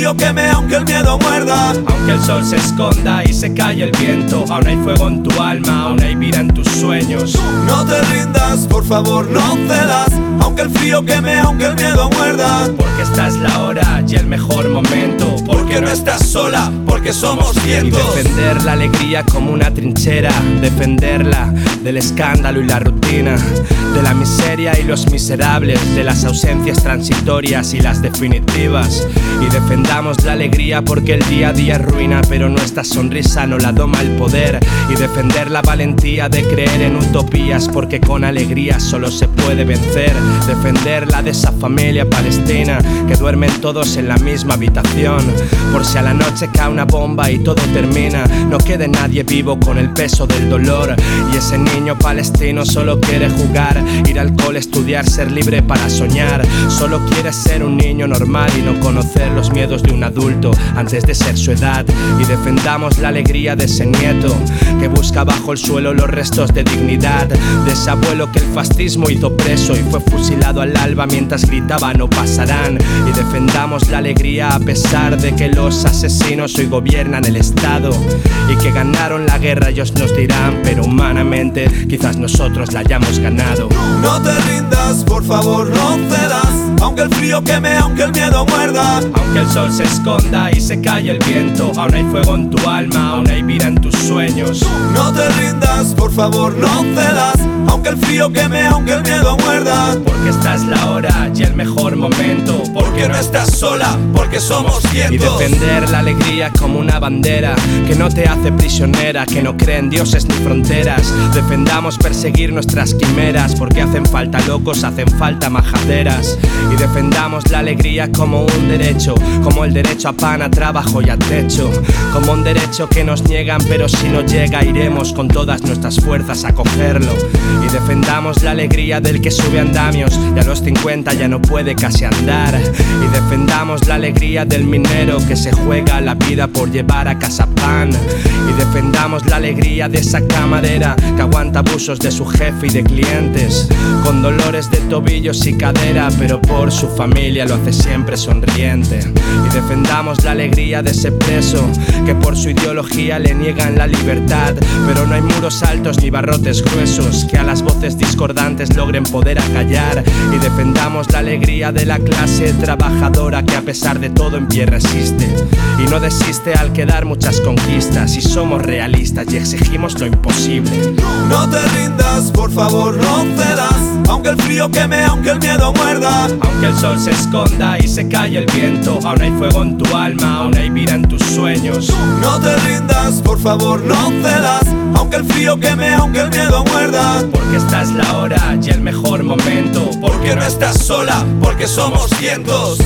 frío queme, aunque el miedo muerda. Aunque el sol se esconda y se calle el viento, aún hay fuego en tu alma, aún hay vida en tus sueños. No te rindas, por favor, no cedas. Aunque el frío queme, aunque el miedo muerda. Porque esta es la hora y el mejor momento. Porque no estás sola, porque somos cientos. Y defender la alegría como una trinchera, defenderla del escándalo y la rutina, de la miseria y los miserables, de las ausencias transitorias y las definitivas. Y defendamos la alegría porque el día a día es ruina, pero nuestra sonrisa no la doma el poder. Y defender la valentía de creer en utopías, porque con alegría solo se puede vencer. Defenderla de esa familia palestina que duermen todos en la misma habitación, por si a la noche cae una bomba y todo termina, no quede nadie vivo con el peso del dolor. Y ese niño palestino solo quiere jugar, ir al cole, estudiar, ser libre para soñar. Solo quiere ser un niño normal y no conocer los miedos de un adulto antes de ser su edad. Y defendamos la alegría de ese nieto que busca bajo el suelo los restos de dignidad, de ese abuelo que el fascismo hizo preso y fue fusilado al alba mientras gritaba no pasarán. Y defendamos la alegría a pesar de que los asesinos hoy gobiernan el estado y que ganaron la guerra, ellos nos dirán, pero humanamente quizás nosotros la hayamos ganado. No te rindas, por favor, no cedas. Aunque el frío queme, aunque el miedo muerda. Aunque el sol se esconda y se calle el viento, aún hay fuego en tu alma, aún hay vida en tus sueños. No te rindas, por favor, no cedas. Aunque el frío queme, aunque el miedo muerda. Porque esta es la hora y el mejor momento. Porque no estás sola, porque somos cientos. Y defender la alegría como una bandera que no te hace prisionera, que no cree en dioses ni fronteras. Defendamos perseguir nuestras quimeras, porque hacen falta locos, hacen falta majaderas. Y defendamos la alegría como un derecho, como el derecho a pan, a trabajo y a techo, como un derecho que nos niegan, pero si no llega iremos con todas nuestras fuerzas a cogerlo. Y defendamos la alegría del que sube andamios y a los 50 ya no puede casi andar. Y defendamos la alegría del minero que se juega la vida por llevar a casa pan. Y defendamos la alegría de esa camarera que aguanta abusos de su jefe y de clientes, con dolores de tobillos y cadera, pero por su familia lo hace siempre sonriente. Y defendamos la alegría de ese preso que por su ideología le niegan la libertad, pero no hay muros altos ni barrotes gruesos que a las voces discordantes logren poder acallar. Y defendamos la alegría de la clase trabajadora que a pesar de todo en pie resiste y no desiste al quedar muchas conquistas. Y somos realistas y exigimos lo imposible. No te rindas, por favor, no cedas. Aunque el frío queme, aunque el miedo muerda. Aunque el sol se esconda y se calle el viento, aún hay fuego en tu alma, aún hay vida en tus sueños. No te rindas, por favor, no cedas. Aunque el frío queme, aunque el miedo muerda. Porque esta es la hora y el mejor momento. Porque no estás sola, porque somos cientos.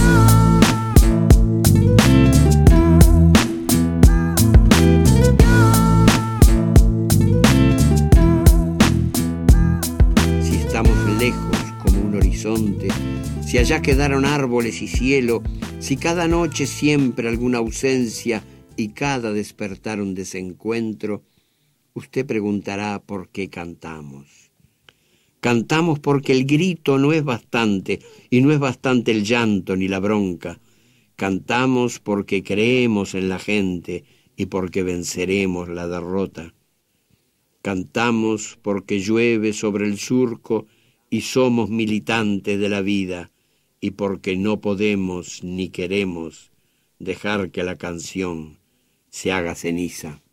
Si estamos lejos como un horizonte, si allá quedaron árboles y cielo, si cada noche siempre alguna ausencia y cada despertar un desencuentro, usted preguntará por qué cantamos. Cantamos porque el grito no es bastante, y no es bastante el llanto ni la bronca. Cantamos porque creemos en la gente y porque venceremos la derrota. Cantamos porque llueve sobre el surco y somos militantes de la vida, y porque no podemos ni queremos dejar que la canción se haga ceniza.